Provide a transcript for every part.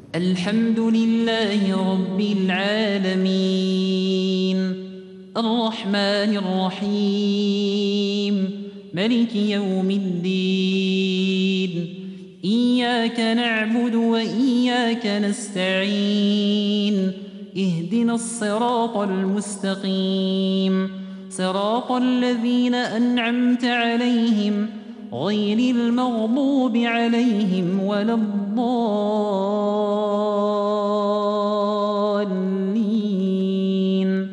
الحمد لله رب العالمين الرحمن الرحيم ملك يوم الدين إياك نعبد وإياك نستعين اهدنا الصراط المستقيم صراط الذين أنعمت عليهم غير المغضوب عليهم ولا الضالين.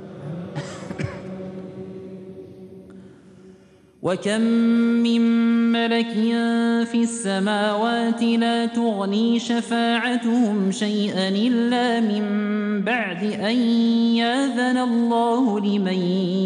وكم من ملك في السماوات لا تغني شفاعتهم شيئا إلا من بعد أن يأذن الله لمن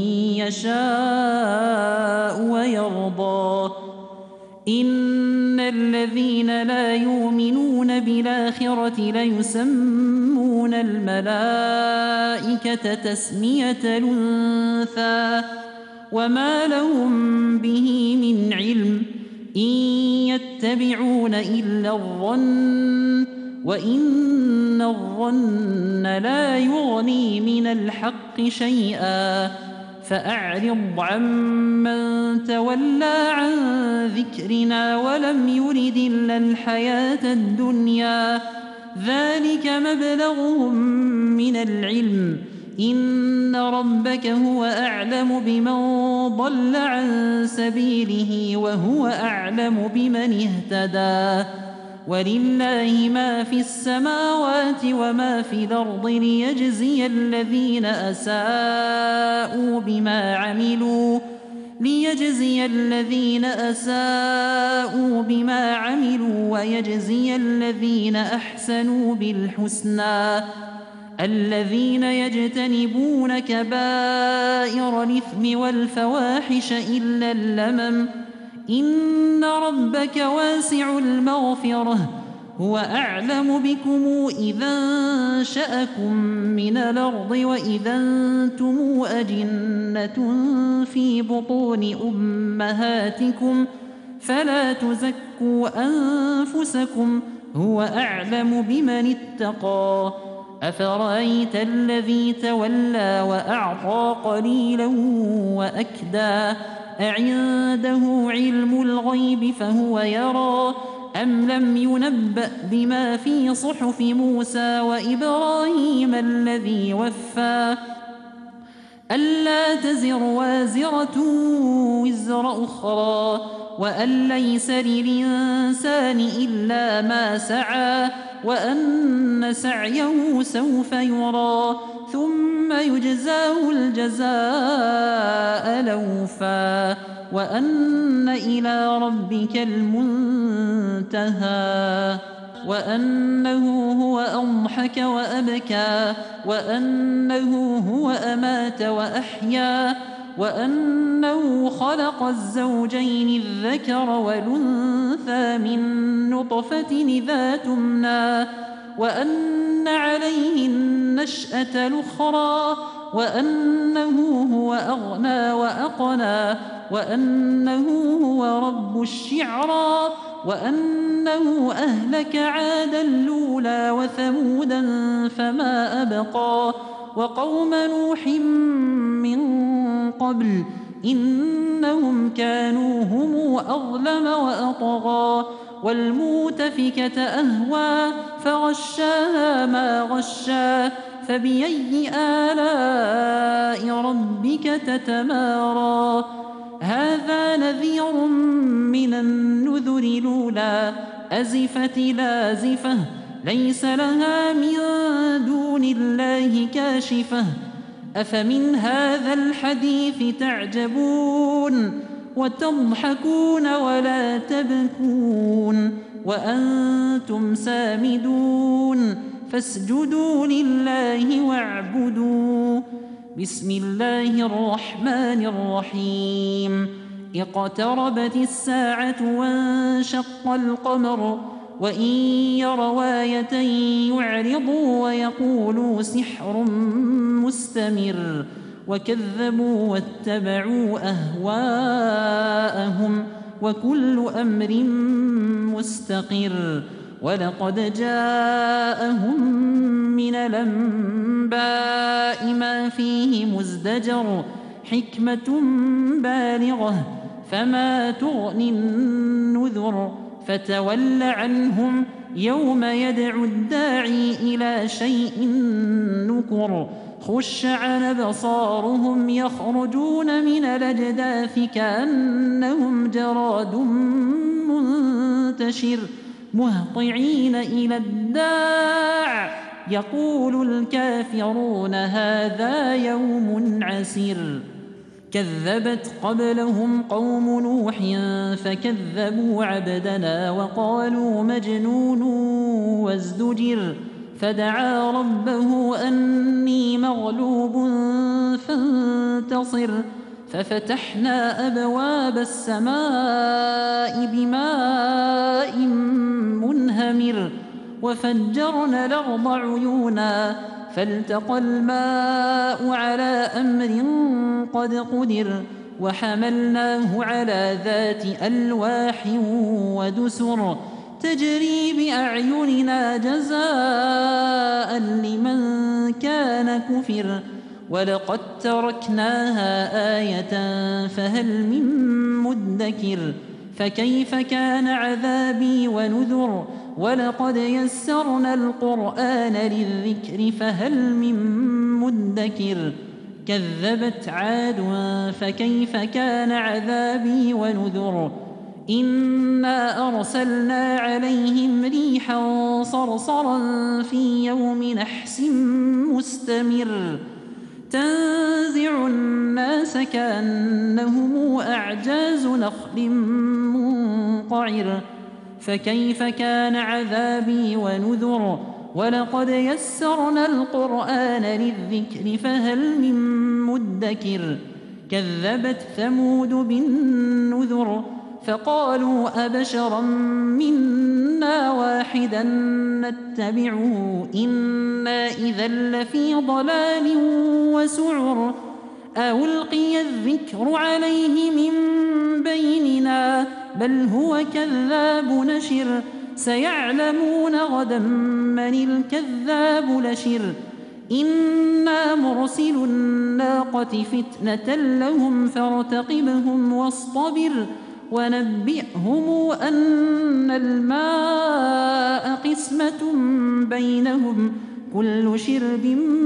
يشاء ويرضى. إن الذين لا يؤمنون بالآخرة ليسمون الملائكة تسمية الأنثى وما لهم به من علم إن يتبعون إلا الظن وإن الظن لا يغني من الحق شيئا فأعرض عمن تولى عن ذكرنا ولم يرد إلا الحياة الدنيا ذلك مبلغهم من العلم إن ربك هو أعلم بمن ضل عن سبيله وهو أعلم بمن اهتدى. ولله ما في السماوات وما في الأرض ليجزي الذين أساءوا بما عملوا ويجزي الذين أحسنوا بالحسنى الذين يجتنبون كبائر الإثم والفواحش إلا اللمم إن ربك واسع المغفرة هو أعلم بكم إذا أنشأكم من الأرض وإذا أنتم أجنة في بطون أمهاتكم فلا تزكوا أنفسكم هو أعلم بمن اتقى. أفرأيت الذي تولى وأعطى قليلا وأكدى أعنده علم الغيب فهو يرى أم لم ينبأ بما في صحف موسى وإبراهيم الذي وفى ألا تزر وازرة وزر أخرى وأن ليس للإنسان إلا ما سعى وأن سعيه سوف يرى ثم يجزاه الجزاء الأوفى وأن إلى ربك المنتهى وأنه هو أضحك وأبكى وأنه هو أمات وأحيا وأنه خلق الزوجين الذكر والأنثى من نطفة إذا تمنى وأن عليه النشأة الأخرى وأنه هو أغنى وأقنى وأنه هو رب الشعرى وأنه أهلك عادا الأولى وثمودا فما أبقى وقوم نوح من قبل إنهم كانوا هم أظلم وأطغى والمؤتفكة أهوى فغشاها ما غشا فبأي آلاء ربك تتمارى. هذا نذير من النذر الأولى أزفت لازفة ليس لها من دون الله كاشفة أفمن هذا الحديث تعجبون وتضحكون ولا تبكون وأنتم سامدون فاسجدوا لله واعبدوا. بسم الله الرحمن الرحيم اقتربت الساعة وانشق القمر وإن يروا آية يعرضوا ويقولوا سحر مستمر وكذبوا واتبعوا أهواءهم وكل أمر مستقر ولقد جاءهم من الأنباء ما فيه مزدجر حكمة بالغة فما تغني النذر فتول عنهم يوم يدعو الداعي إلى شيء نكر خش عن أبصارهم يخرجون من الأجداث كأنهم جراد منتشر مهطعين إلى الداع يقول الكافرون هذا يوم عسير كذبت قبلهم قوم نوح فكذبوا عبدنا وقالوا مجنون وازدجر فدعا ربه أني مغلوب فانتصر ففتحنا أبواب السماء بماء منهمر وفجرنا الأرض عيونا فالتقى الماء على أمر قد قدر وحملناه على ذات ألواح ودسر تجري بأعيننا جزاء لمن كان كفر ولقد تركناها آية فهل من مدكر فكيف كان عذابي ونذر ولقد يسرنا القرآن للذكر فهل من مدكر كذبت عاد فكيف كان عذابي ونذر إنا أرسلنا عليهم ريحا صرصرا في يوم نحس مستمر تنزع الناس كأنهم أعجاز نخل منقعر فكيف كان عذابي ونذر ولقد يسرنا القرآن للذكر فهل من مدكر كذبت ثمود بالنذر فقالوا أبشرا منا واحدا نتبعه إنا إذا لفي ضلال وسعر ألقي الذكر عليه من بيننا بل هو كذاب نشر سيعلمون غدا من الكذاب لشر إنا مرسل الناقة فتنة لهم فارتقبهم واصطبر ونبئهم أن الماء قسمة بينهم كل شرب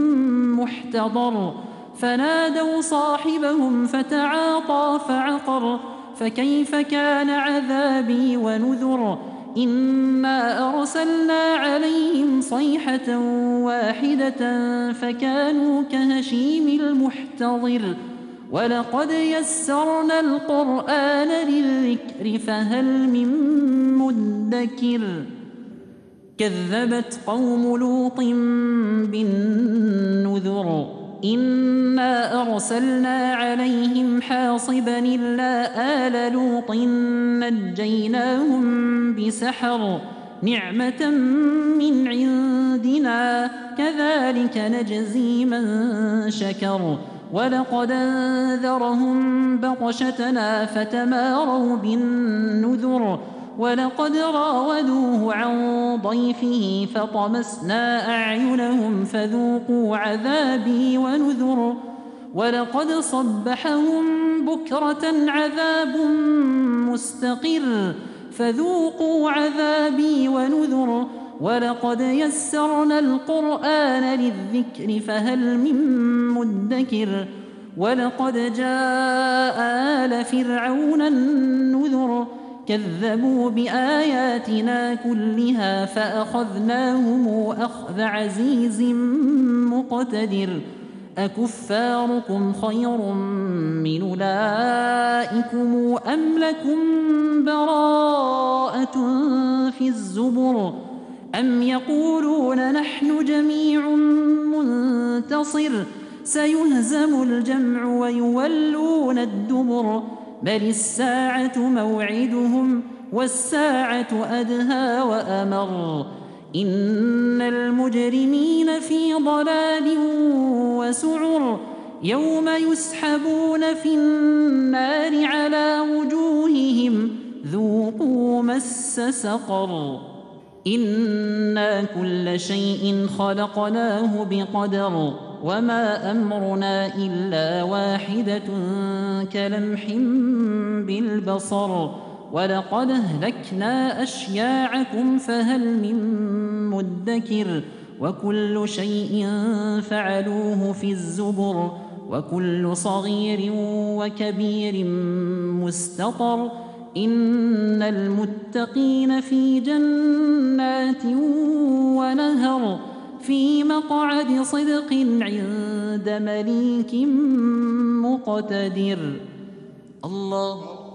محتضر فنادوا صاحبهم فتعاطى فعقر فكيف كان عذابي ونذر إنا أرسلنا عليهم صيحة واحدة فكانوا كهشيم المحتضر ولقد يسرنا القرآن للذكر فهل من مدكر كذبت قوم لوط بالنذر إنا أرسلنا عليهم حاصبا إلا آل لوط نجيناهم بسحر نعمة من عندنا كذلك نجزي من شكر ولقد أنذرهم بطشتنا فتماروا بالنذر ولقد راودوه عن ضيفه فطمسنا أعينهم فذوقوا عذابي ونذر ولقد صبحهم بكرة عذاب مستقر فذوقوا عذابي ونذر ولقد يسرنا القرآن للذكر فهل من مدكر ولقد جاء آل فرعون النذر كذبوا بآياتنا كلها فأخذناهم أخذ عزيز مقتدر أكفاركم خير من أولئكم أم لكم براءة في الزبر أم يقولون نحن جميع منتصر سيهزم الجمع ويولون الدبر بل الساعة موعدهم والساعة أدهى وأمر إن المجرمين في ضلال وسعر يوم يسحبون في النار على وجوههم ذوقوا مس سقر إنا كل شيء خلقناه بقدر وما أمرنا إلا واحدة كلمح بالبصر ولقد أهلكنا أشياعكم فهل من مدكر وكل شيء فعلوه في الزبر وكل صغير وكبير مستطر إن المتقين في جنات ونهر في مقعد صدق عند مليك مقتدر. الله